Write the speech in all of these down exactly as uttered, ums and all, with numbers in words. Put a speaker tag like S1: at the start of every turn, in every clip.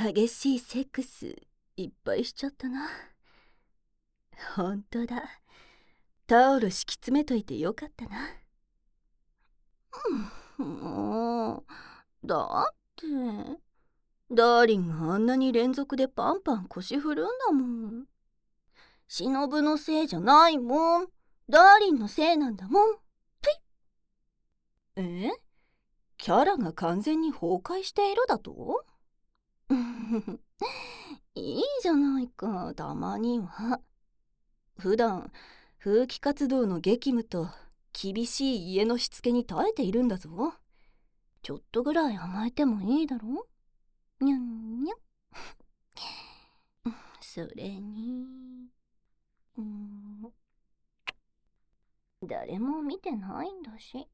S1: 激しいセックスいっぱいしちゃったな。ほんとだ、タオル敷き詰めといてよかったな。もうだってダーリンがあんなに連続でパンパン腰振るんだもん。忍のせいじゃないもん、ダーリンのせいなんだもん。え？キャラが完全に崩壊しているだと？いいじゃないか、たまには。普段風紀活動の激務と厳しい家のしつけに耐えているんだぞ。ちょっとぐらい甘えてもいいだろ。にゃんにゃん。それに、うん、誰も見てないんだし。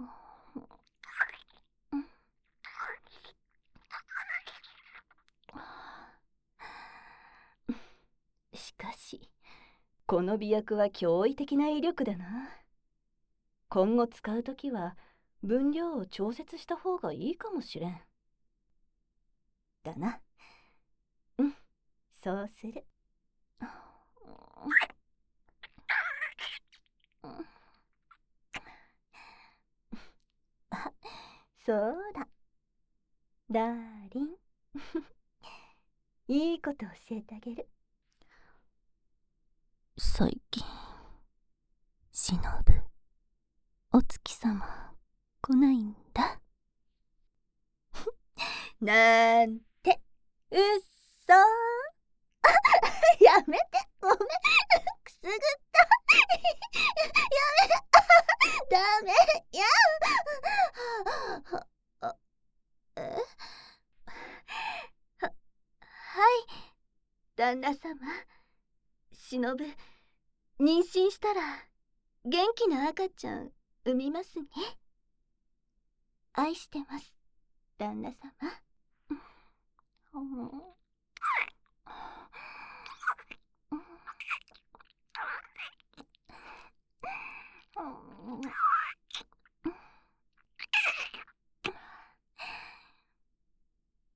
S1: しかしこの媚薬は驚異的な威力だな。今後使うときは分量を調節した方がいいかもしれん。だな。うん、そうする。あ、そうだ。ダーリン。いいこと教えてあげる。最近、しのぶ、お月様、来ないんだ。なんて、うっそー。やめて、ごめん、くすぐった。やめ、ダメ、やあ、えは、はい、旦那様。しのぶ、妊娠したら元気な赤ちゃん産みますね。愛してます、旦那様。うん